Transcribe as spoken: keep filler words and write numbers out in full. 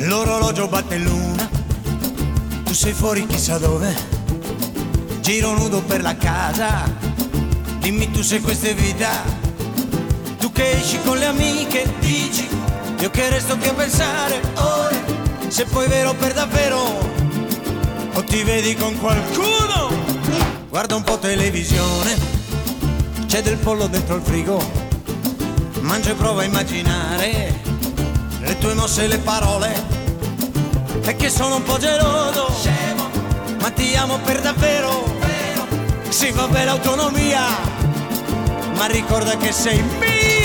l'orologio batte l'una, tu sei fuori chissà dove, giro nudo per la casa, dimmi tu se questa è vita, tu che esci con le amiche, dici, io che resto che a pensare, ore, se poi è vero per davvero, o ti vedi con qualcuno, guarda un po' televisione, c'è del pollo dentro il frigo, mangia e prova a immaginare le tue mosse e le parole, è che sono un po' geloso, scemo, ma ti amo per davvero, vero. Sì, va bene l'autonomia, ma ricorda che sei mia.